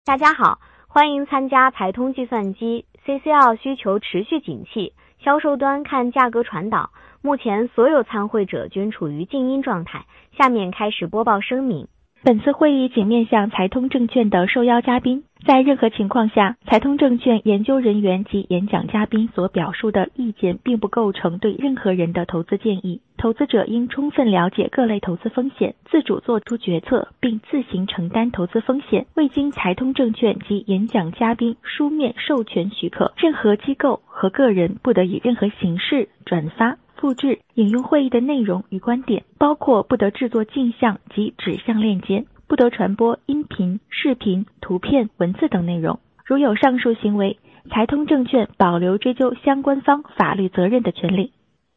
大家好，欢迎参加财通计算机 CCL 需求持续景气，销售端看价格传导。目前所有参会者均处于静音状态。下面开始播报声明。 本次会议仅面向财通证券的受邀嘉宾，在任何情况下，财通证券研究人员及演讲嘉宾所表述的意见并不构成对任何人的投资建议。投资者应充分了解各类投资风险，自主做出决策，并自行承担投资风险。未经财通证券及演讲嘉宾书面授权许可，任何机构和个人不得以任何形式转发、复制、引用会议的内容与观点，包括不得制作镜像及指向链接，不得传播音频、视频、图片、文字等内容。如有上述行为，财通证券保留追究相关方法律责任的权利。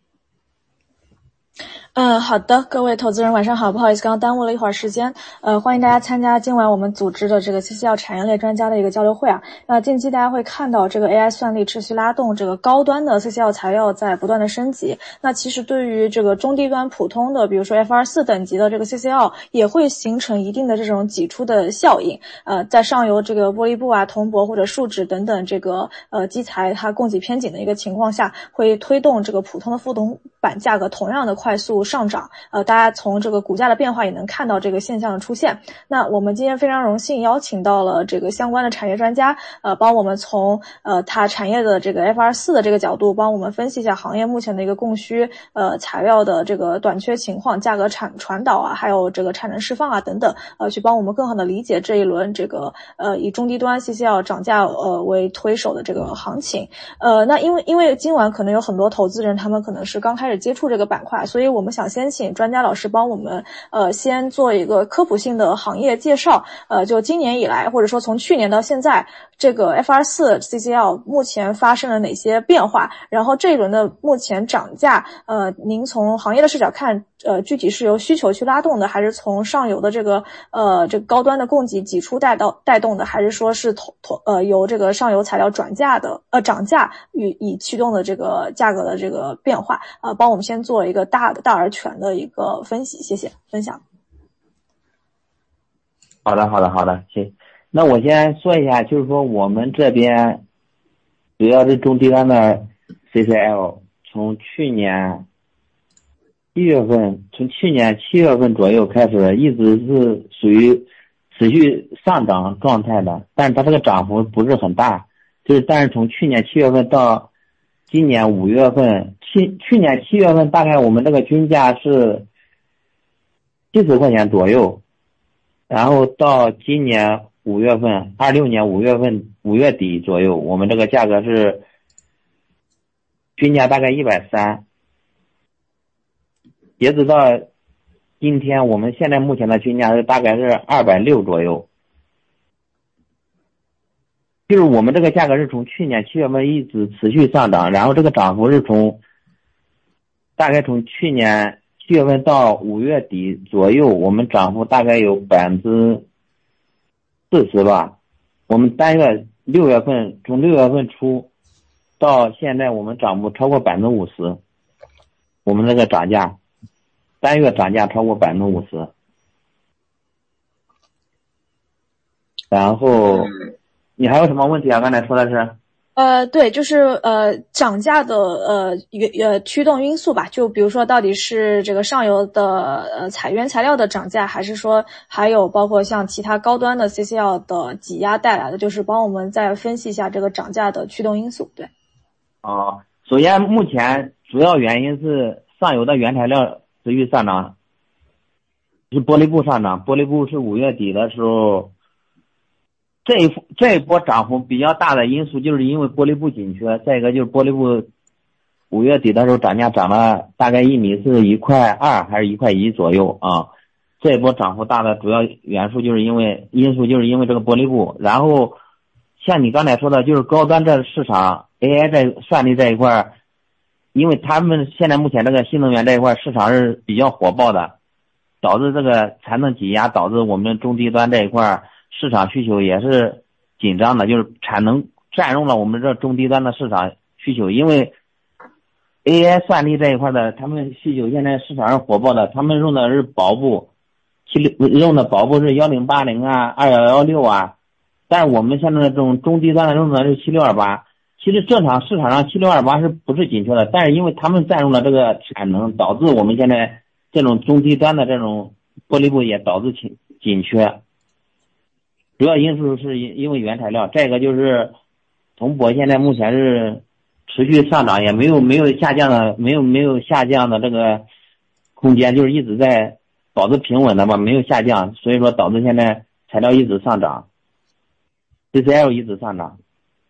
好的，各位投资人晚上好，不好意思，刚刚耽误了一会儿时间。欢迎大家参加今晚我们组织的这个 CCL 产业链专家的一个交流会啊。那近期大家会看到这个 AI 算力持续拉动这个高端的 CCL 材料在不断的升级。那其实对于这个中低端普通的，比如说 FR4 等级的这个 CCL 也会形成一定的这种挤出的效应。在上游这个玻璃布啊、铜箔或者树脂等等这个基材它供给偏紧的一个情况下，会推动这个普通的副铜板价格同样的快速上涨。大家从这个股价的变化也能看到这个现象的出现。那我们今天非常荣幸邀请到了这个相关的产业专家，帮我们从它产业的这个 FR4 的这个角度，帮我们分析一下行业目前的一个供需材料的这个短缺情况、价格传导啊，还有这个产能释放啊等等，去帮我们更好的理解这一轮这个以中低端 CCL 涨价为推手的这个行情。那因为今晚可能有很多投资人他们可能是刚开始接触这个板块，所以我们想先请专家老师帮我们先做一个科普性的行业介绍。就今年以来，或者说从去年到现在，这个 FR4 CCL 目前发生了哪些变化？然后这一轮的目前涨价，您从行业的视角看，具体是由需求去拉动的，还是从上游的这个高端的供给挤出带动的，还是说是由这个上游材料涨价以驱动的这个价格的这个变化？帮我们先做一个大而全的一个分析，谢谢分享。 好的，行。那我先说一下，就是说我们这边主要是中低端的 CCL， 从去年7月份左右开始，一直是属于持续上涨状态的，但是它这个涨幅不是很大，但是从去年7月份到今年5月份，去年7月份大概我们这个均价是70块钱左右，然后到今年5月份，26年5月份5月底左右，我们这个价格是均价大概130，截止到今天，我们现在目前的均价是大概是260左右。就是我们这个价格是从去年7月份一直持续上涨，然后这个涨幅是大概从去年7月份到5月底左右，我们涨幅大概有40%吧。我们单月6月份，从6月份初到现在，我们涨幅超过50%。我们这个涨价，单月涨价超过50%。然后你还有什么问题啊？刚才说的是？ 对，就是涨价的驱动因素吧，就比如说到底是这个上游的原材料的涨价，还是说还有包括像其他高端的 CCL 的挤压带来的，就是帮我们再分析一下这个涨价的驱动因素。对。 首先目前主要原因是上游的原材料持续上涨，是玻璃布上涨，玻璃布是5月底的时候。这一波涨幅比较大的因素就是因为玻璃布紧缺，再一个就是玻璃布5月底的时候涨价涨了大概1米是1.2块还是1.1块左右啊。这一波涨幅大的主要因素就是因为这个玻璃布。然后像你刚才说的，就是高端这市场 AI 在算力这一块，因为他们现在目前这个新能源这一块市场是比较火爆的，导致这个产能挤压，导致我们中低端这一块市场需求也是紧张的，就是产能占用了我们这中低端的市场需求。因为 AI 算力这一块的，他们需求现在市场上火爆的，他们用的是薄布，用的薄布是1080啊、2116啊， 但是我们现在这种中低端的用的是7628，其实正常市场上7628是不是紧缺的？但是因为他们占用了这个产能，导致我们现在这种中低端的这种玻璃布也导致紧缺。主要因素是因为原材料，再一个就是铜箔现在目前是持续上涨，也没有下降的，没有下降的这个空间，就是一直在保持平稳的嘛，没有下降，所以说导致现在材料一直上涨 ，CCL 一直上涨。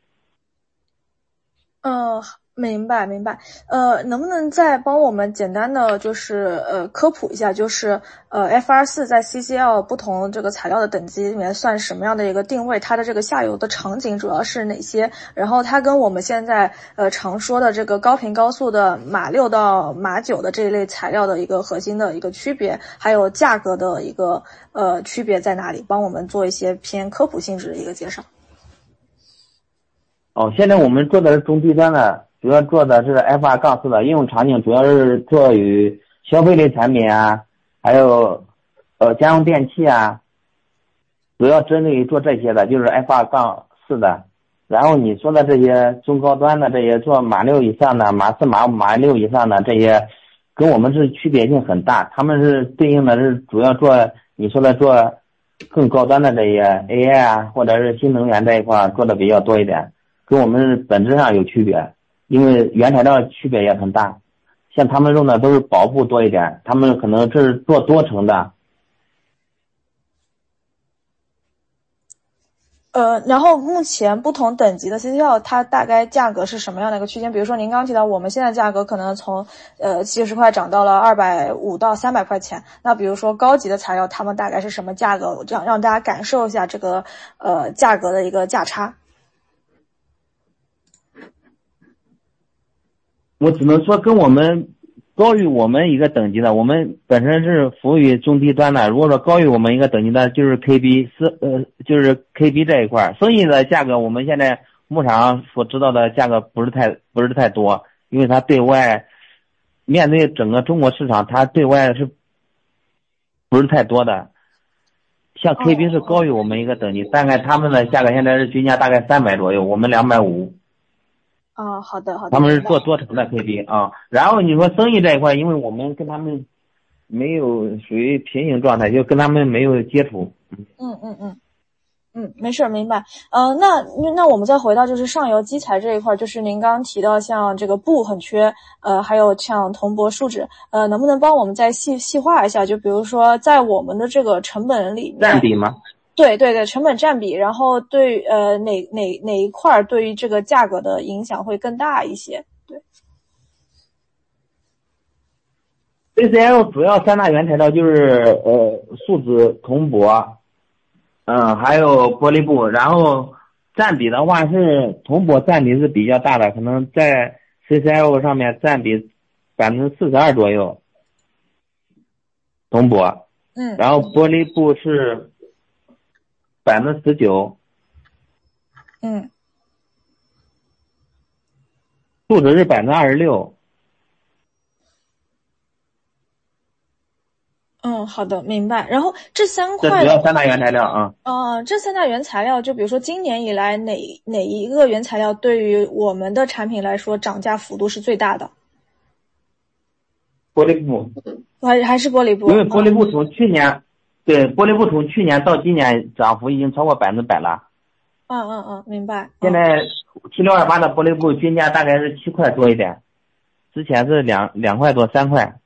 明白。能不能再帮我们简单的就是科普一下，就是FR4 在 CCL 不同这个材料的等级里面算什么样的一个定位？它的这个下游的场景主要是哪些？然后它跟我们现在常说的这个高频高速的马6到马9的这一类材料的一个核心的一个区别，还有价格的一个区别在哪里？帮我们做一些偏科普性质的一个介绍。 现在我们做的是中低端的，主要做的是 FR-4 的应用场景，主要是做与消费类产品啊，还有家用电器啊，主要针对于做这些的，就是 FR-4 的。然后你说的这些中高端的这些做马6以上的、马4、马5、马6以上的这些，跟我们是区别性很大。他们是对应的是主要做你说的做更高端的这些 AI 啊，或者是新能源这一块做的比较多一点。跟我们本质上有区别，因为原材料区别也很大，像他们用的都是薄布多一点，他们可能这是做多层的。 然后目前不同等级的 CCL 它大概价格是什么样的一个区间？比如说您刚刚提到我们现在价格可能从70块涨到了250到300块钱，那比如说高级的材料他们大概是什么价格？这样让大家感受一下这个价格的一个价差。 我只能说跟我们高于我们一个等级的，我们本身是服务于中低端的，如果说高于我们一个等级的，就是 KB 就是 KB 这一块，生意的价格我们现在牧场上所知道的价格不是太多，因为它对外面对整个中国市场，它对外是不是太多的。像 KB 是高于我们一个等级，大概他们的价格现在是均价大概300左右，我们250。 好的。 他们是做多层的 KB 啊，然后你说生意这一块，因为我们跟他们没有属于平行状态，就跟他们没有接触。 没事，明白。那我们再回到就是上游基材这一块，就是您刚刚提到像这个布很缺，还有像铜箔树脂，能不能帮我们再细化一下？就比如说在我们的这个成本里面占比吗？ 对，成本占比，然后对哪一块对于这个价格的影响会更大一些？对。 CCL 主要3大原材料就是树脂、铜箔，还有玻璃布，然后占比的话是铜箔占比是比较大的，可能在 CCL 上面占比42%左右，铜箔，然后玻璃布是19%，树脂是26%。 好的，明白。然后这3块， 这主要3大原材料啊。 这3大原材料，就比如说今年以来哪一个原材料对于我们的产品来说涨价幅度是最大的？ 玻璃布， 还是玻璃布？ 因为玻璃布从去年，玻璃布从去年到今年涨幅已经超过100%了。 明白。 现在7628的玻璃布均价大概是7块多一点，之前是2块多3块。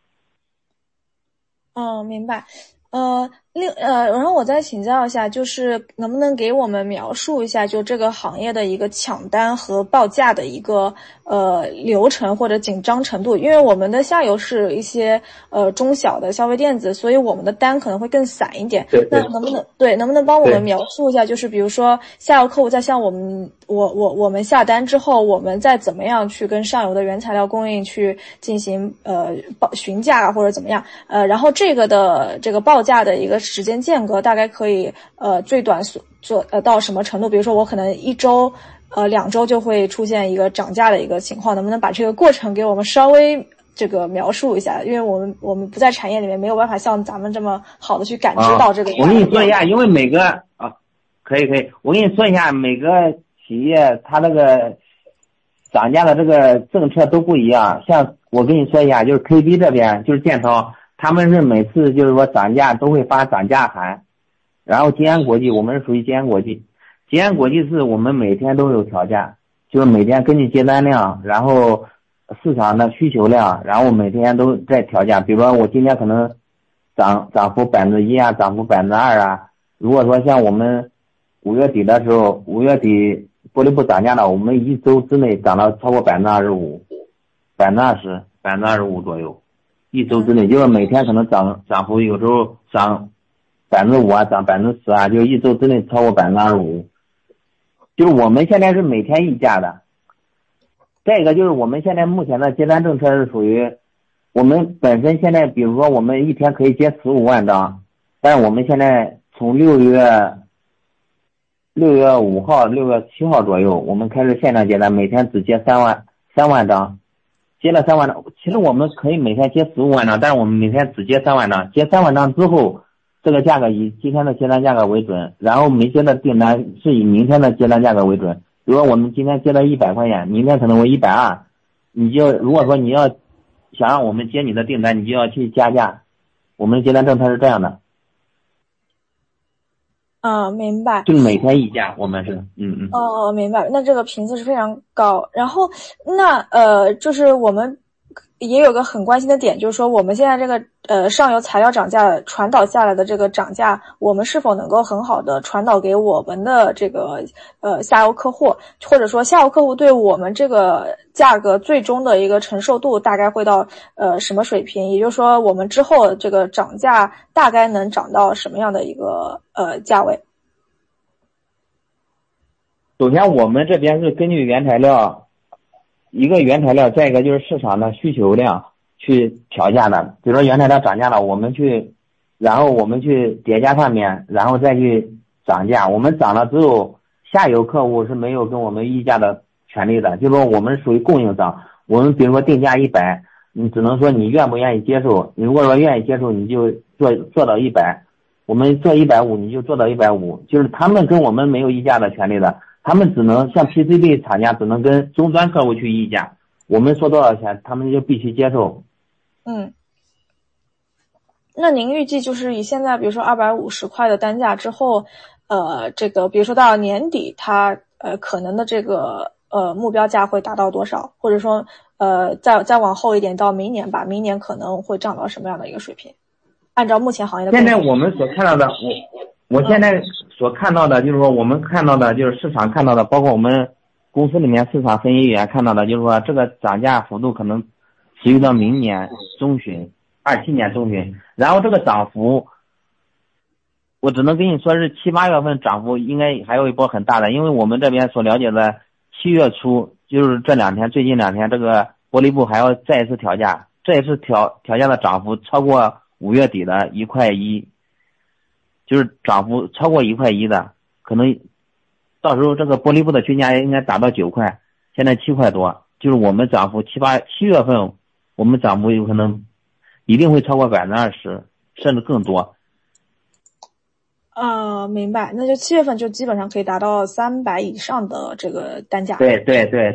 明白。然后我再请教一下，就是能不能给我们描述一下，就这个行业的一个抢单和报价的一个流程或者紧张程度？因为我们的下游是一些中小的消费电子，所以我们的单可能会更散一点。 对。 那能不能帮我们描述一下，就是比如说下游客户在向我们下单之后，我们再怎么样去跟上游的原材料供应去进行询价或者怎么样？然后这个报价的一个时间间隔大概可以最短到什么程度？比如说我可能1周2周就会出现一个涨价的一个情况，能不能把这个过程给我们稍微这个描述一下？因为我们不在产业里面，没有办法像咱们这么好的去感知到这个。 我跟你说一下，因为每个可以，我跟你说一下，每个企业它那个涨价的这个政策都不一样。像我跟你说一下，就是 KB 这边就是建超，他们是每次就是说涨价都会发涨价函。然后金安国际，我们是属于金安国际，金安国际是我们每天都有调价，就是每天根据接单量，然后市场的需求量，然后每天都在调价。比如说我今天可能涨幅1%啊，涨幅2%啊。如果说像我们5月底的时候，5月底玻璃布涨价了，我们1周之内涨了超过25%、25%左右，1周之内，就是每天可能涨幅有时候涨5%啊，涨10%啊，就1周之内超过25%。就是我们现在是每天议价的。再一个就是我们现在目前的接单政策是属于我们本身现在，比如说我们一天可以接15万张，但是我们现在从6月5号、6月7号左右，我们开始限量接单，每天只接3万张，接了3万张。其实我们可以每天接15万张，但是我们每天只接3万张。接3万张之后，这个价格以今天的接单价格为准，然后没接的订单是以明天的接单价格为准。比如说我们今天接了100块钱，明天可能为120，如果说你要想让我们接你的订单，你就要去加价。我们的接单政策是这样的。 明白。 就是每天议价，我们是， 明白。那这个频次是非常高。然后，就是我们也有个很关心的点，就是说我们现在这个上游材料涨价传导下来的这个涨价，我们是否能够很好的传导给我们的这个下游客户，或者说下游客户对我们这个价格最终的一个承受度大概会到什么水平？也就是说，我们之后这个涨价大概能涨到什么样的一个价位？ 首先我们这边是根据原材料，一个原材料，再一个就是市场的需求量去调价的。比如说原材料涨价了，然后我们去叠加上面，然后再去涨价。我们涨了之后，下游客户是没有跟我们议价的权利的，就是说我们属于供应商。我们比如说定价100，你只能说你愿不愿意接受。你如果说愿意接受，你就做到100，我们做150，你就做到150。就是他们跟我们没有议价的权利的。他们只能像 PCB 厂家只能跟终端客户去议价，我们说多少钱，他们就必须接受。 那您预计就是以现在比如说250块的单价之后，这个比如说到年底，它可能的这个目标价会达到多少？或者说再往后一点到明年吧，明年可能会涨到什么样的一个水平？按照目前行业的现在我们所看到的，我现在所看到的就是说，我们看到的就是市场看到的，包括我们公司里面市场分析员看到的，就是说这个涨价幅度可能持续到明年中旬，27年中旬。然后这个涨幅，我只能跟你说是7、8月份涨幅应该还有一波很大的，因为我们这边所了解的7月初，就是最近2天这个玻璃布还要再一次调价，这一次调价的涨幅超过5月底的1.1块，就是涨幅超过1.1块的，可能到时候这个玻璃布的均价应该达到9块，现在7块多，就是我们涨幅7月份，我们涨幅有可能一定会超过20%，甚至更多。 明白。那就7月份就基本上可以达到300以上的这个单价。 对。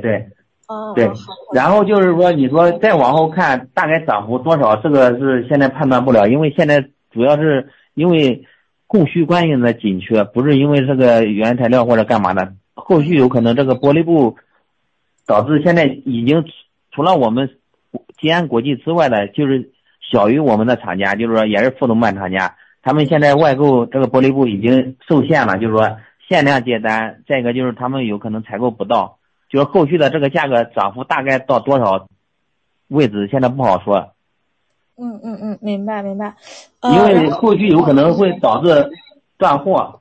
然后就是说，你说再往后看，大概涨幅多少，这个是现在判断不了，因为现在主要是因为供需关系的紧缺，不是因为这个原材料或者干嘛的。后续有可能这个玻璃布导致现在已经除了我们金安国际之外的，就是小于我们的厂家，就是说也是副总版厂家，他们现在外购这个玻璃布已经受限了，就是说限量接单。再一个就是他们有可能采购不到，就是后续的这个价格涨幅大概到多少位置现在不好说。 明白。 因为后续有可能会导致断货。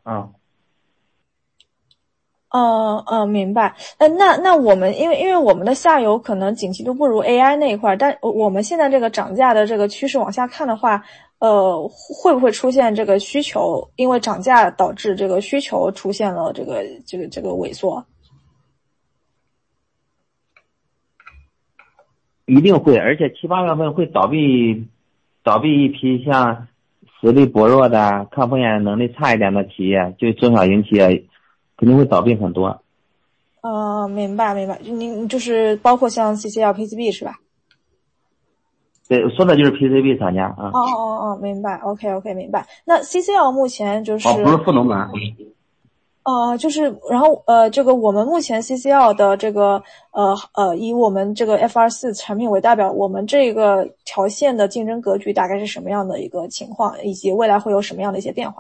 明白。那我们因为我们的下游可能景气度不如 AI 那一块，但我们现在这个涨价的这个趋势往下看的话，会不会出现这个需求因为涨价导致这个需求出现了这个萎缩？ 一定会，而且7、8月份会倒闭一批像实力薄弱的、抗风险能力差一点的企业，就中小型企业，肯定会倒闭很多。 明白。您就是包括像 CCL、PCB 是吧？ 对，说的就是 PCB 厂家啊。 明白。OK， 明白。那 CCL 目前就是。 不是富农板。 然后这个我们目前 CCL 的这个以我们这个 FR4 产品为代表，我们这个条线的竞争格局大概是什么样的一个情况，以及未来会有什么样的一些变化？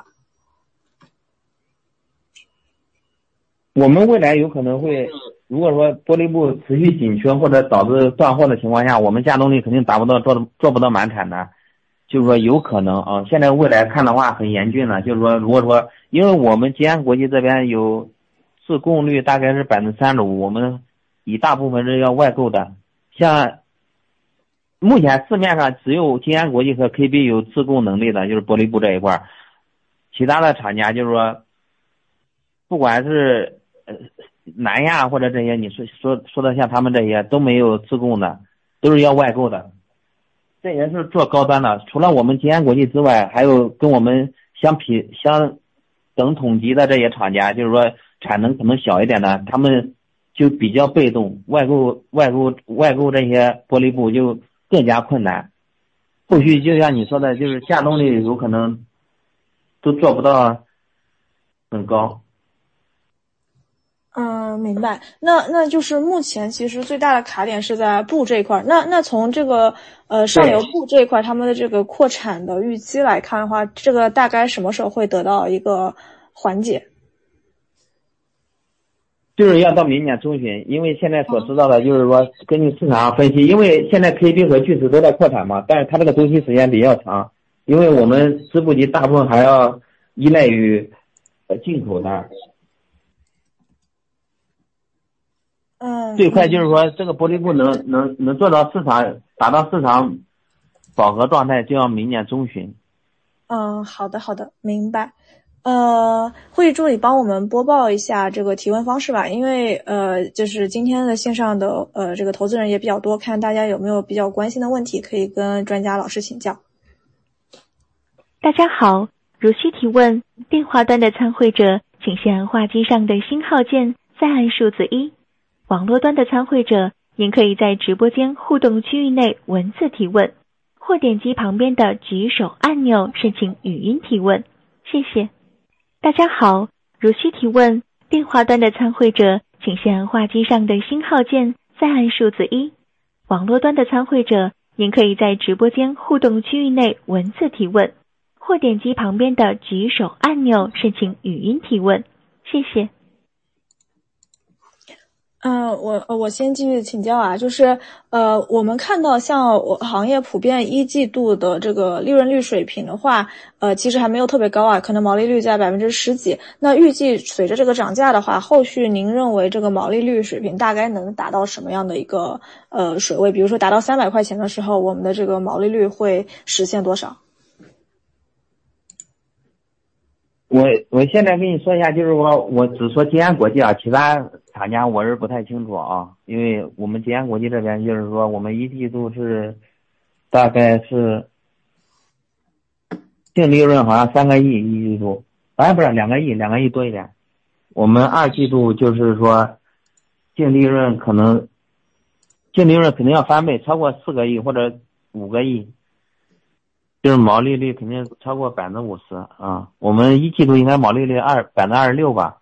我们未来有可能会，如果说玻璃布持续紧缺或者导致断货的情况下，我们稼动力肯定达不到做不到满产的，就是说有可能啊。现在未来看的话很严峻了，就是说如果说因为我们吉安国际这边有自供率大概是35%，我们一大部分是要外购的。像目前市面上只有吉安国际和 KB 有自供能力的，就是玻璃布这一块，其他的厂家就是说，不管是南亚或者这些，你说的像他们这些都没有自供的，都是要外购的。这也是做高端的，除了我们吉安国际之外，还有跟我们相等统级的这些厂家，就是说产能可能小一点的，他们就比较被动，外购这些玻璃布就更加困难。后续就像你说的，就是稼动力有可能都做不到很高。 明白。那就是目前其实最大的卡点是在布这一块。那从这个上游布这一块，他们的这个扩产的预期来看的话，这个大概什么时候会得到一个缓解？ 就是要到明年中旬，因为现在所知道的就是说，根据市场上分析，因为现在 KB 和巨石都在扩产嘛，但是它这个周期时间比较长，因为我们织布机大部分还要依赖于进口的。最快就是说这个玻璃布能做到达到市场饱和状态，就要明年中旬。 好的，明白。会议助理帮我们播报一下这个提问方式吧，因为就是今天的线上的这个投资人也比较多，看大家有没有比较关心的问题可以跟专家老师请教。 大家好，如需提问，电话端的参会者请先按话机上的星号键，再按数字1。网络端的参会者，您可以在直播间互动区域内文字提问，或点击旁边的举手按钮申请语音提问。谢谢。大家好，如需提问，电话端的参会者请先按话机上的星号键，再按数字1。网络端的参会者，您可以在直播间互动区域内文字提问，或点击旁边的举手按钮申请语音提问。谢谢。 我先继续请教啊，就是我们看到像行业普遍一季度的这个利润率水平的话，其实还没有特别高啊，可能毛利率在10%几。那预计随着这个涨价的话，后续您认为这个毛利率水平大概能达到什么样的一个水位？比如说达到300块钱的时候，我们的这个毛利率会实现多少？ 我现在跟你说一下，就是我只说吉安国际啊，其他厂家我是不太清楚啊，因为我们吉安国际这边就是说我们一季度是大概是净利润好像3个亿一季度，不是2个亿多一点。我们二季度就是说净利润肯定要翻倍，超过4个亿或者5个亿。就是毛利率肯定超过50%啊！我们一季度应该毛利率26%吧？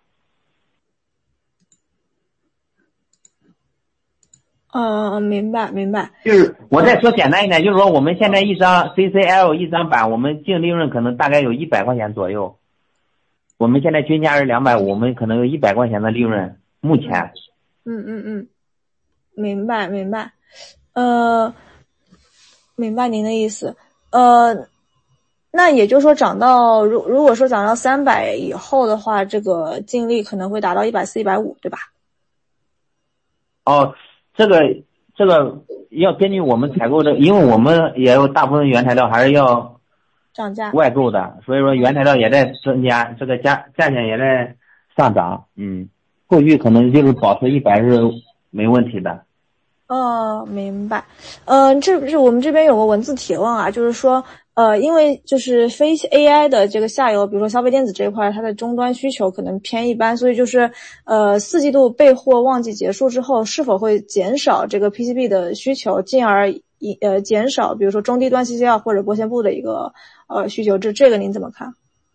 明白。 就是我再说简单一点，就是说我们现在一张 CCL 一张板，我们净利润可能大概有100块钱左右。我们现在均价是250，我们可能有100块钱的利润，目前。 明白。明白您的意思。那也就是说如果说涨到300以后的话，这个净利可能会达到140、150，对吧？ 这个要根据我们采购的，因为我们也有大部分原材料还是要涨价外购的，所以说原材料也在增加，这个价钱也在上涨。后续可能就是保持100是没问题的。 明白。这我们这边有个文字提问啊，就是说因为就是非 AI 的这个下游，比如说消费电子这一块，它的终端需求可能偏一般，所以就是四季度备货旺季结束之后，是否会减少这个 PCB 的需求，进而减少比如说中低端 CCL 或者玻纤布的一个需求，这个您怎么看？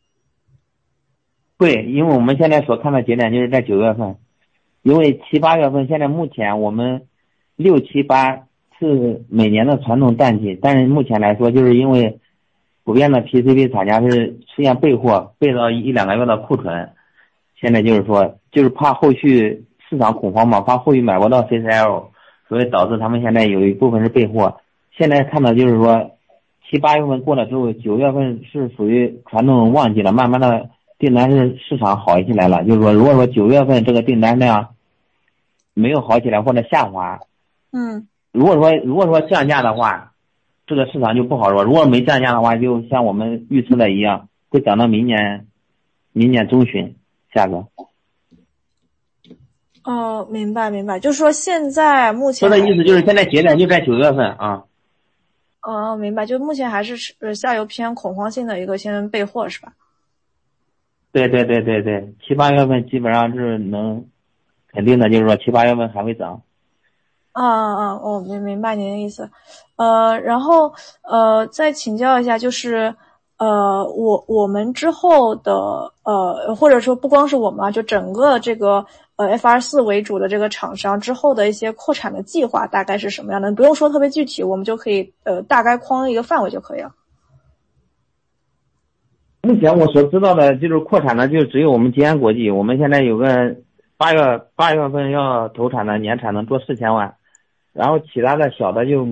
对，因为我们现在所看的节点就是在9月份，因为7、8月份现在目前我们6、7、8是每年的传统淡季，但是目前来说，就是因为普遍的 PCB 厂家是出现备货，备到1、2个月的库存，现在就是说，就是怕后续市场恐慌嘛，怕后续买不到 CCL， 所以导致他们现在有一部分是备货。现在看到就是说7、8月份过了之后，9月份是属于传统旺季了，慢慢的订单市场好起来了。就是说，如果说9月份这个订单量没有好起来或者下滑，如果说降价的话，这个市场就不好说。如果没降价的话，就像我们预测的一样，会涨到明年中旬价格。 哦，明白，就是说现在目前说的意思就是现在节点就在9月份啊。 哦，明白，就目前还是下游偏恐慌性的一个先备货是吧？ 对，7、8月份基本上是肯定的，就是说7、8月份还会涨。 我明白您的意思。然后再请教一下，就是我们之后的或者说不光是我们啊，就整个这个FR4为主的这个厂商之后的一些扩产的计划大概是什么样的？不用说特别具体，我们就可以大概框一个范围就可以了。 目前我所知道的就是扩产的就只有我们吉安国际，我们现在有个8月份要投产的年产能做4000万，然后其他的小的就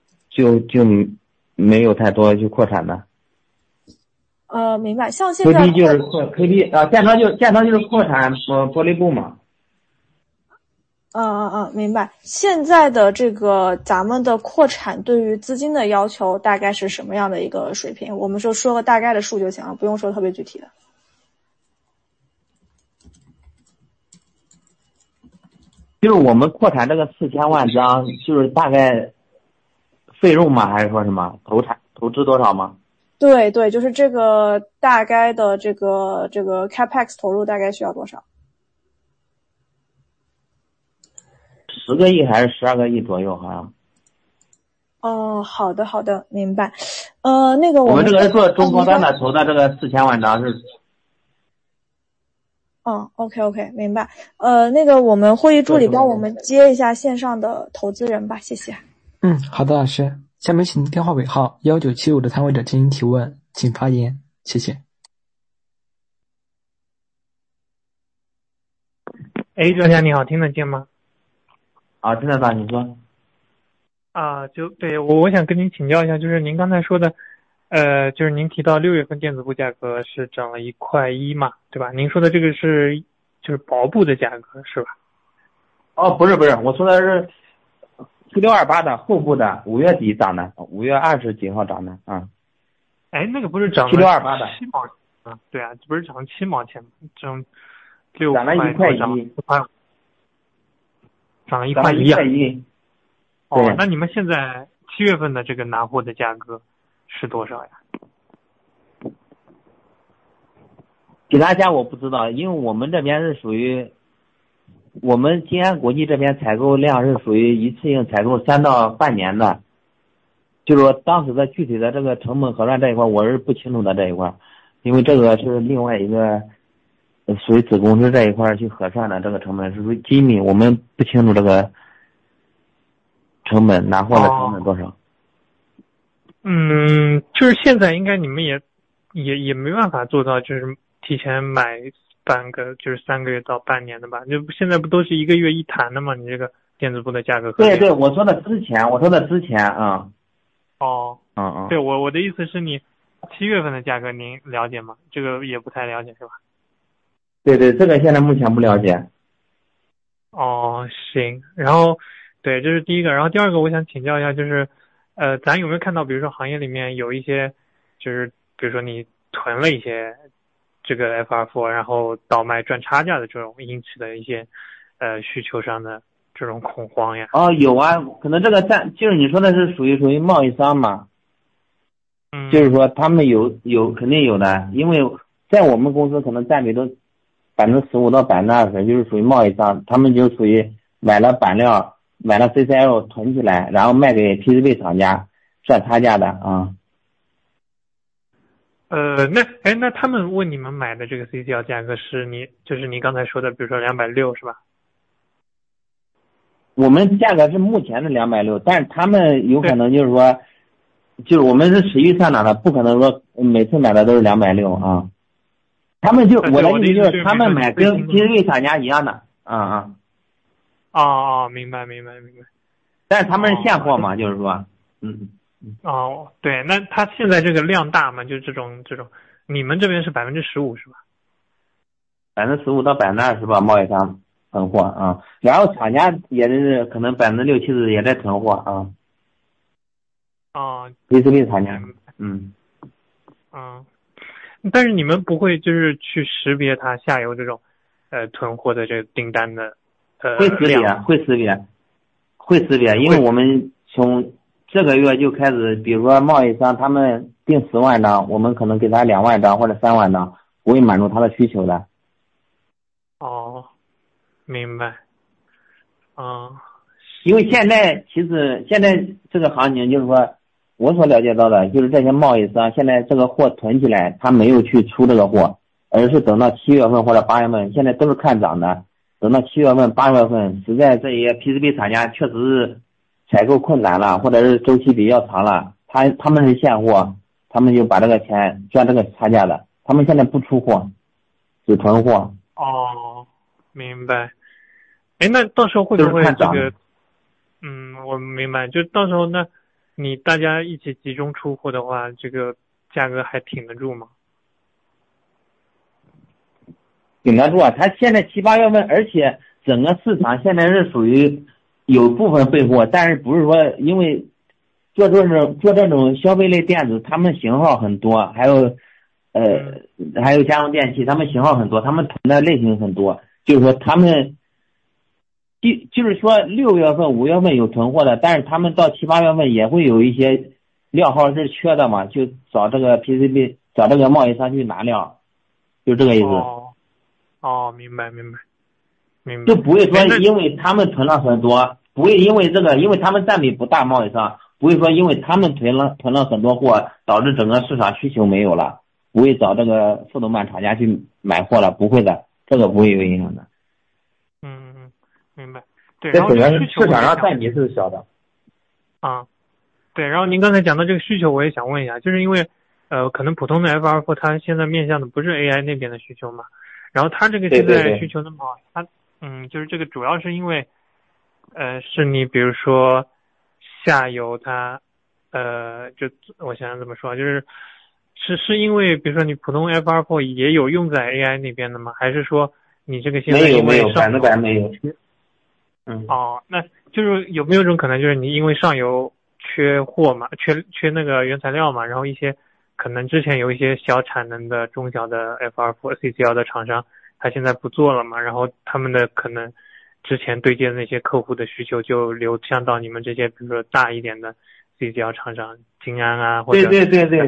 没有太多去扩产的。 明白。像现在 KP 就是KP建昌就是扩产玻璃布嘛。 明白。现在的这个咱们的扩产对于资金的要求大概是什么样的一个水平？我们说个大概的数就行了，不用说特别具体的。 就是我们扩产这个4000万张，就是大概费用吗？还是说什么投资多少吗？ 对，就是这个大概的这个 capex 投入大概需要多少 ？10个亿还是12个亿左右好像。 哦，好的，明白。那个我们这个是做中高端的投的这个4000万张是。 OK， 明白。那个我们会议助理帮我们接一下线上的投资人吧，谢谢。 好的，老师。下面请电话尾号1975的参会者进行提问，请发言，谢谢。 专家你好，听得见吗？ 听得到，你说。 对，我想跟您请教一下，就是您刚才说的，就是您提到6月份电子布价格是涨了1.1块嘛，对吧？您说的这个就是薄布的价格是吧？ 不是，我说的是7628的厚布的，5月底涨的，5月20几号涨的啊。 那个不是涨了 7628的 7毛钱？对啊，不是涨了7毛钱吗？涨6 涨了1块1， 涨了1块1。 对。 那你们现在7月份的这个拿货的价格是多少呀？ 其他家我不知道，因为我们这边是属于我们金安国际这边采购量是属于一次性采购3到半年的，就是说当时的具体的这个成本核算这一块我是不清楚的这一块，因为这个是另外一个属于子公司这一块去核算的，这个成本是属于机密，我们不清楚这个成本拿货的成本多少。 就是现在应该你们也没办法做到就是提前买就是3个月到半年的吧？就现在不都是1个月一谈的吗？你这个电子布的价格。 对，我说的之前啊。 对，我的意思是你7月份的价格您了解吗？这个也不太了解是吧？ 对，这个现在目前不了解。 行。然后对，这是第一个。然后第二个我想请教一下，就是咱有没有看到比如说行业里面有一些就是比如说你囤了一些这个 FR4 然后倒卖赚差价的这种引起的一些需求上的这种恐慌呀？ 有啊，可能这个就是你说的是属于贸易商嘛。 就是说他们有肯定有的，因为在我们公司可能占比都15%到20%，就是属于贸易商，他们就属于买了板料，买了 CCL 囤起来，然后卖给 PCB 厂家赚差价的啊。 那他们问你们买的这个 CCL 价格是你刚才说的，比如说260是吧？ 我们价格是目前的260，但是他们有可能就是说，就是我们是持续上涨的，不可能说每次买的都是260啊。他们就我的意思就是他们买跟 PCB 厂家一样的， 明白。 但是他们是现货嘛，就是说， 对，那他现在这个量大嘛，就这种，你们这边是15%是吧 ？15%到20%吧，贸易商囤货啊，然后厂家也是可能60%-70%也在囤货啊。PCB 厂家， 但是你们不会就是去识别它下游这种囤货的这个订单的会识别，因为我们从这个月就开始，比如说贸易商他们订10万张，我们可能给他2万张或者3万张，不会满足他的需求的。 明白。 因为现在这个行情就是说，我所了解到的就是这些贸易商现在这个货囤起来，他没有去出这个货，而是等到7月份或者8月份，现在都是看涨的。等到7月份、8月份，实在这些 PCB 厂家确实是采购困难了，或者是周期比较长了，他们是现货，他们就把这个钱赚这个差价的。他们现在不出货，只囤货。 明白。那到时候会不会这个？我明白。就到时候呢，大家一起集中出货的话，这个价格还挺得住吗？ 顶得住啊！它现在7、8月份，而且整个市场现在是属于有部分备货，但是不是说因为做这种消费类电子，他们型号很多，还有家用电器，他们型号很多，他们囤的类型很多，就是说他们就是说6月份、5月份有囤货的，但是他们到7、8月份也会有一些料号是缺的嘛，就找这个 PCB 找这个贸易商去拿料，就这个意思。 明白。 就不会说因为他们囤了很多，不会因为这个，因为他们占比不大，贸易商不会说因为他们囤了很多货，导致整个市场需求没有了，不会找这个速冻板厂家去买货了，不会的，这个不会有影响的。 明白。对， 这整个市场上占比是小的。 对，然后您刚才讲到这个需求，我也想问一下，就是因为可能普通的 FR4 它现在面向的不是 AI 那边的需求嘛，然后它这个现在需求那么好，它就是这个主要是因为是你比如说下游它就我想想怎么说，就是因为比如说你普通 FR4 也有用在 AI 那边的吗？还是说你这个现在没有100%没有。 那就是有没有一种可能，就是你因为上游缺货嘛，缺那个原材料嘛，然后一些可能之前有一些小产能的中小的 FR4 CCL 的厂商，他现在不做了嘛，然后他们的可能之前对接的那些客户的需求就流向到你们这些比如说大一点的 CCL 厂商，金安啊，或者对，这个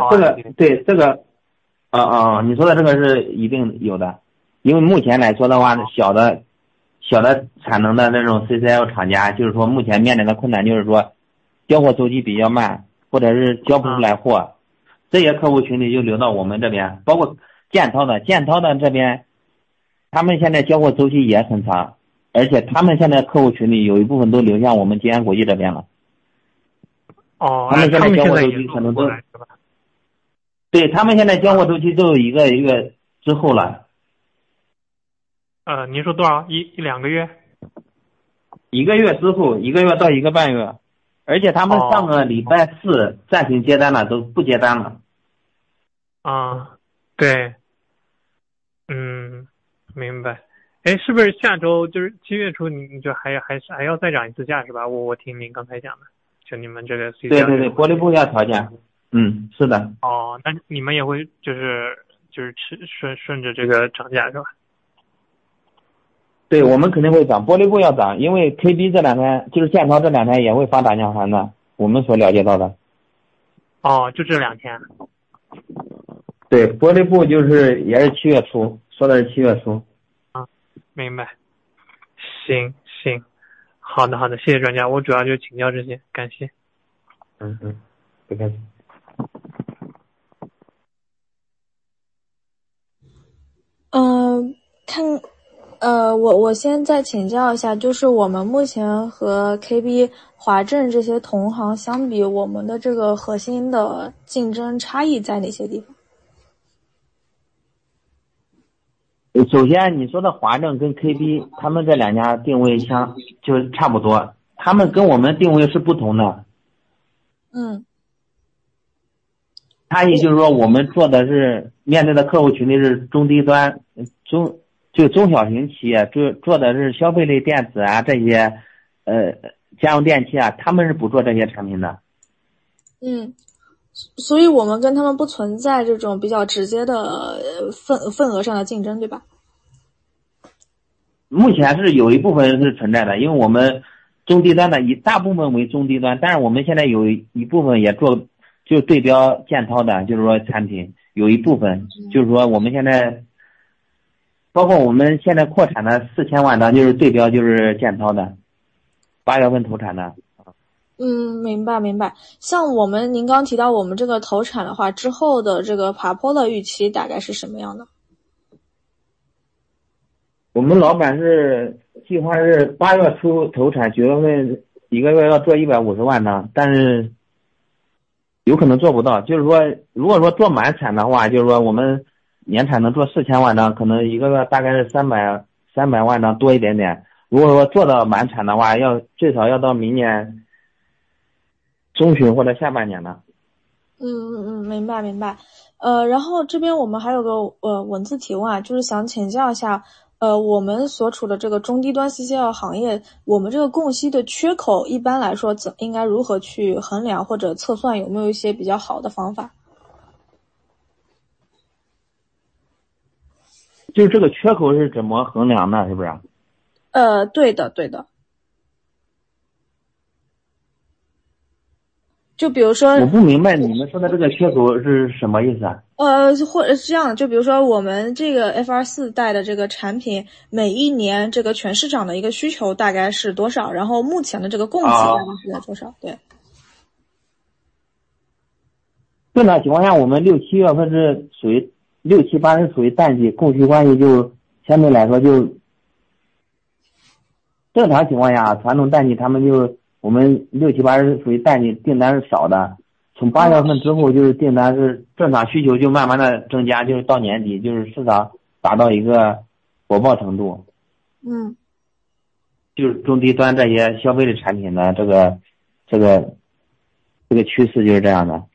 你说的这个是一定有的，因为目前来说的话，小的产能的那种 CCL 厂家，就是说目前面临的困难就是说交货周期比较慢，或者是交不出来货，这些客户群里就流到我们这边，包括建涛的这边，他们现在交货周期也很长，而且他们现在客户群里有一部分都流向我们金安国际这边了。他们现在交货周期可能都，对，他们现在交货周期都有一个月之后了。 您说多少？1-2个月 ？1个月之后，1个月到1个半月，而且他们上个礼拜4暂停接单了，都不接单了。 对，明白。是不是下周就是7月初，你就还要再涨一次价是吧？我听您刚才讲的，就你们这个 CCL。 对，玻璃布要调价。是的。 那你们也会就是顺着这个涨价是吧？ 对，我们肯定会涨，玻璃布要涨，因为 KB 这2天就是建涛这2天也会发打价函的，我们所了解到的。 哦，就这2天。 对，玻璃布就是也是7月初，说的是7月初。 啊，明白。行，好的，谢谢专家，我主要就请教这些，感谢。 不客气。 我先再请教一下，就是我们目前和 KB、华证这些同行相比，我们的这个核心的竞争差异在哪些地方？ 首先你说的华证跟 KB， 他们这2家定位就是差不多，他们跟我们定位是不同的。差异就是说我们做的是面对的客户群体是中低端中小型企业，做的是消费类电子啊，这些家用电器啊，他们是不做这些产品的。 所以我们跟他们不存在这种比较直接的份额上的竞争，对吧？ 目前是有一部分是存在的，因为我们中低端的以大部分为中低端，但是我们现在有一部分也做就对标建滔的，就是说产品有一部分，就是说我们现在包括我们现在扩产的4000万张就是对标就是建滔的，8月份投产的。 明白。像您刚提到我们这个投产的话，之后的这个爬坡的预期大概是什么样的？ 我们老板是计划是8月初投产，9月份1个月要做150万张，但是有可能做不到。就是说，如果说做满产的话，就是说我们年产能做4000万张，可能1个月大概是300万张多一点点。如果说做到满产的话，最少要到明年中旬或者下半年了。 明白。然后这边我们还有个文字提问啊，就是想请教一下，我们所处的这个中低端 CCL 行业，我们这个供需的缺口一般来说应该如何去衡量或者测算，有没有一些比较好的方法？ 就是这个缺口是怎么衡量的，是不是？ 对的。就比如说， 我不明白你们说的这个缺口是什么意思啊？ 或者是这样，就比如说我们这个 FR4代的这个产品，每一年这个全市场的一个需求大概是多少？然后目前的这个供给大概是在多少？对。 正常情况下，我们6、7月份是属于6、7、8是属于淡季，供需关系就相对来说就正常情况下，传统淡季我们6、7、8是属于淡季，订单是少的。从8月份之后，就是订单是正常需求就慢慢的增加，就是到年底就是市场达到一个火爆程度。就是中低端这些消费类产品的这个趋势就是这样的。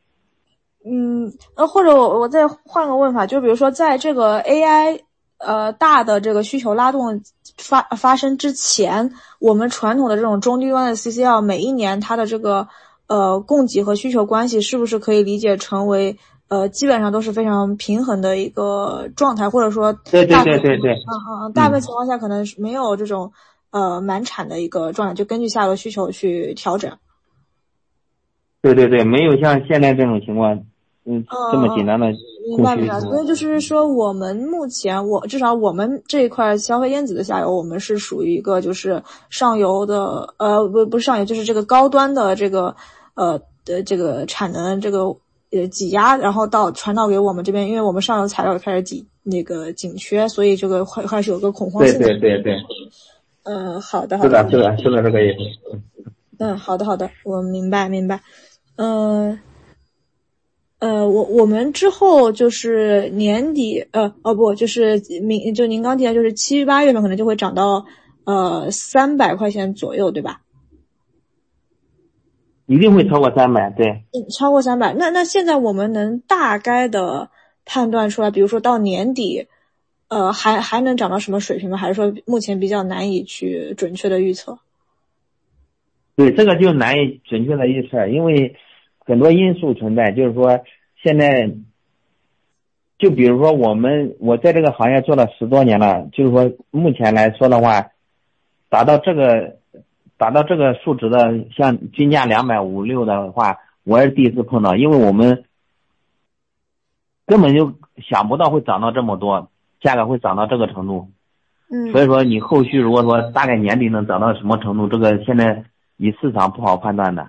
或者我再换个问法，就比如说在这个 AI 大的这个需求拉动发生之前，我们传统的这种中低端的 CCL 每一年它的这个供给和需求关系是不是可以理解成为基本上都是非常平衡的一个状态，或者说对，大部分情况下可能没有这种满产的一个状态，就根据下游需求去调整。 对，没有像现在这种情况这么简单的供需。 明白。所以就是说，我们目前至少我们这一块消费电子的下游，我们是属于一个就是上游的不是上游，就是这个高端的这个的这个产能这个挤压，然后传导给我们这边，因为我们上游材料开始紧缺，所以这个开始有个恐慌性。 对。 好的。 是的，这个意思。 好的，我明白。我们之后就是年底，就是就您刚提到，就是7、8月份可能就会涨到300块钱左右，对吧？ 一定会超过300，对。 超过300。那现在我们能大概的判断出来，比如说到年底，还能涨到什么水平吗？还是说目前比较难以去准确的预测？ 对，这个就难以准确的预测，因为很多因素存在。就是说现在就比如说我在这个行业做了10多年了，就是说目前来说的话，达到这个数值的，像均价250、260的话， 我也是第一次碰到，因为我们根本就想不到会涨到这么多，价格会涨到这个程度。所以说你后续如果说大概年底能涨到什么程度，这个现在以市场不好判断的。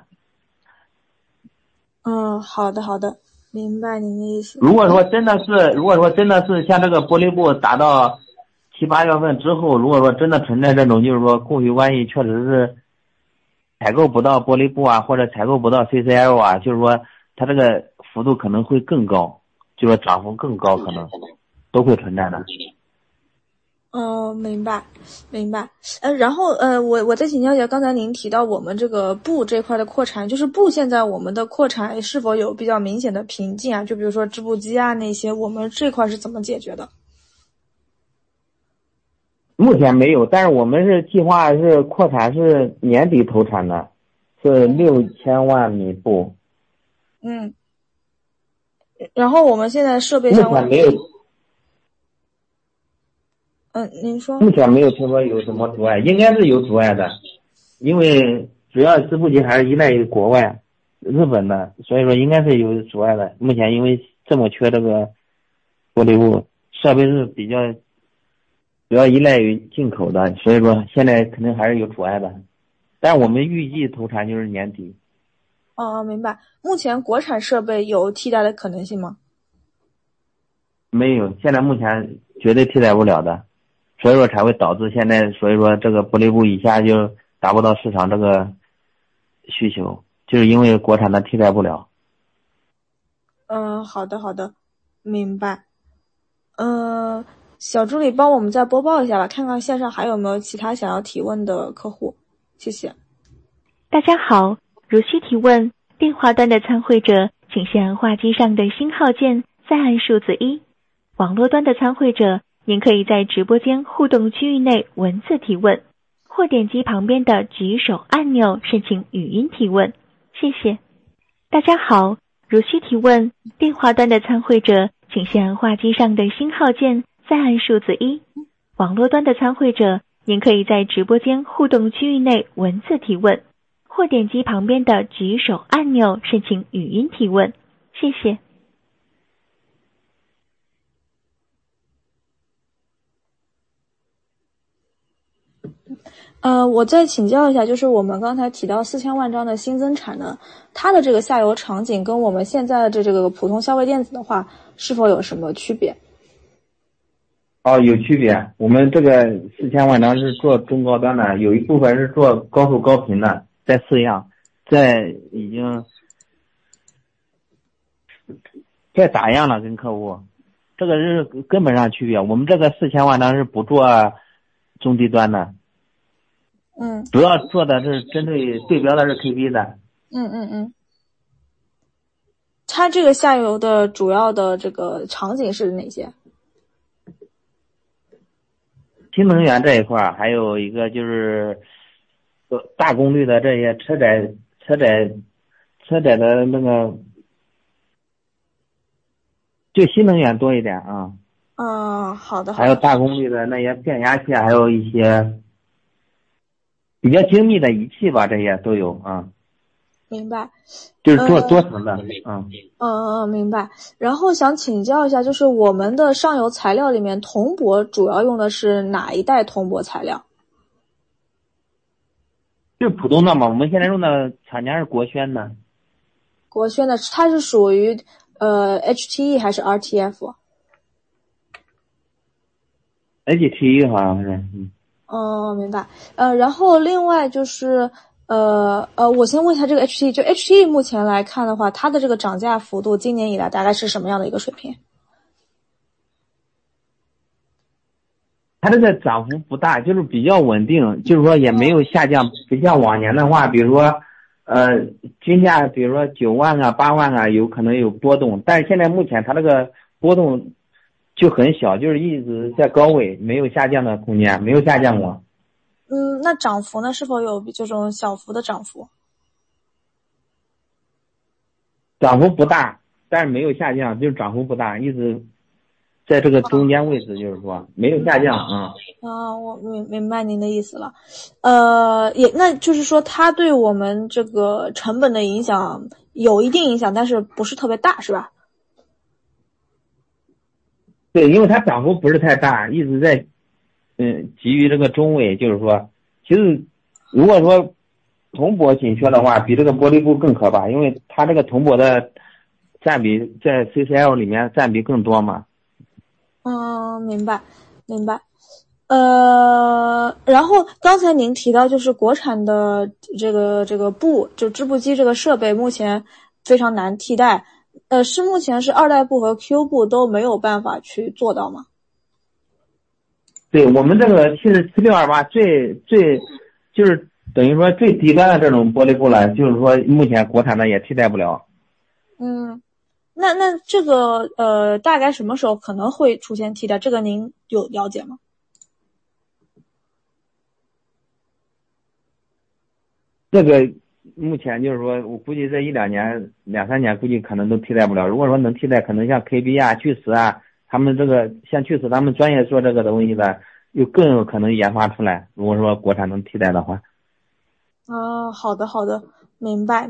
好的，明白您的意思。 如果说真的是像这个玻璃布打到7、8月份之后，如果说真的存在这种就是说供需关系确实是采购不到玻璃布啊，或者采购不到 CCL 啊，就是说它这个幅度可能会更高，就是说涨幅更高，可能都会存在的。 明白。然后我再请教一下，刚才您提到我们这个布这块的扩产，就是布现在我们的扩产是否有比较明显的瓶颈啊？就比如说织布机啊那些，我们这块是怎么解决的？ 目前没有，但是我们是计划是扩产是年底投产的，是6000万米布。 然后我们现在设备上目前没有。 您说。 目前没有听说有什么阻碍，应该是有阻碍的，因为主要织布机还是依赖于国外，日本的，所以说应该是有阻碍的。目前因为这么缺这个玻璃布，设备是比较主要依赖于进口的，所以说现在肯定还是有阻碍的。但是我们预计投产就是年底。 明白。目前国产设备有替代的可能性吗？ 没有，现在目前绝对替代不了的。所以说才会导致现在，所以说这个玻璃布一下就达不到市场这个需求，就是因为国产的替代不了。 好的，明白。小助理帮我们再播报一下吧，看看线上还有没有其他想要提问的客户，谢谢。 大家好，如需提问，电话端的参会者请先按话机上的星号键，再按数字1。网络端的参会者，您可以在直播间互动区域内文字提问，或点击旁边的举手按钮申请语音提问。谢谢。大家好，如需提问，电话端的参会者请先按话机上的星号键，再按数字1。网络端的参会者，您可以在直播间互动区域内文字提问，或点击旁边的举手按钮申请语音提问。谢谢。 我再请教一下，就是我们刚才提到4000万张的新增产能，它的这个下游场景跟我们现在的这个普通消费电子的话，是否有什么区别？ 有区别。我们这个4000万张是做中高端的，有一部分是做高速高频的，在试样，已经在打样了，跟客户，这个是根本上区别。我们这个4000万张是不做中低端的。主要做的是针对对标的是 KB 的。 它这个下游的主要的这个场景是哪些？ 新能源这一块，还有一个就是大功率的这些车载的那个，就新能源多一点啊。 好的。 还有大功率的那些变压器，还有一些比较精密的仪器吧，这些都有啊。 明白。 就是做多层的。 明白。然后想请教一下，就是我们的上游材料里面，铜箔主要用的是哪一代铜箔材料？ 就是普通的嘛，我们现在用的厂家是国轩的。 国轩的，它是属于HTE 还是 RTF？HTE 好像是。 明白。然后另外就是我先问一下这个 HTE， 就 HTE 目前来看的话，它的这个涨价幅度今年以来大概是什么样的一个水平？ 它这个涨幅不大，就是比较稳定，就是说也没有下降，不像往年的话，比如说均价比如说9万啊8万啊有可能有波动，但是现在目前它这个波动就很小，就是一直在高位，没有下降的空间，没有下降过。 那涨幅呢？是否有这种小幅的涨幅？ 涨幅不大，但是没有下降，就是涨幅不大，一直在这个中间位置，就是说没有下降啊。 我明白您的意思了。那就是说它对我们这个成本的影响有一定影响，但是不是特别大，是吧？ 对，因为它涨幅不是太大，一直在基于这个中位，就是说，其实如果说铜箔紧缺的话，比这个玻璃布更可怕，因为它这个铜箔的占比在 CCL 里面占比更多嘛。 明白。然后刚才您提到就是国产的这个布，就织布机这个设备目前非常难替代，是目前是2代布和 Q 布都没有办法去做到吗？ 对，我们这个其实7628最就是等于说最低端的这种玻璃布了，就是说目前国产的也替代不了。 那这个大概什么时候可能会出现替代？这个您有了解吗？ 这个目前就是说，我估计这1-2年、2-3年估计可能都替代不了。如果说能替代，可能像 KB 啊、巨石啊，他们这个像巨石他们专业做这个的东西的，又更有可能研发出来。如果说国产能替代的话。 好的，明白。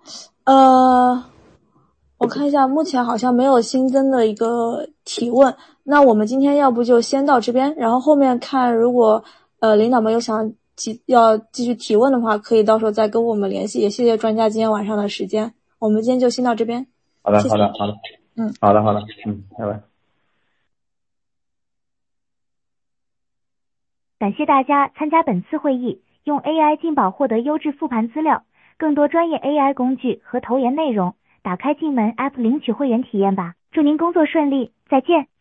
我看一下，目前好像没有新增的一个提问。那我们今天要不就先到这边，然后后面看如果领导们有想要继续提问的话，可以到时候再跟我们联系。也谢谢专家今天晚上的时间，我们今天就先到这边。 好的， 谢谢。 好的，拜拜。 感谢大家参加本次会议，用 AI 进宝获得优质复盘资料，更多专业 AI 工具和投研内容，打开进门 App 领取会员体验吧。祝您工作顺利，再见。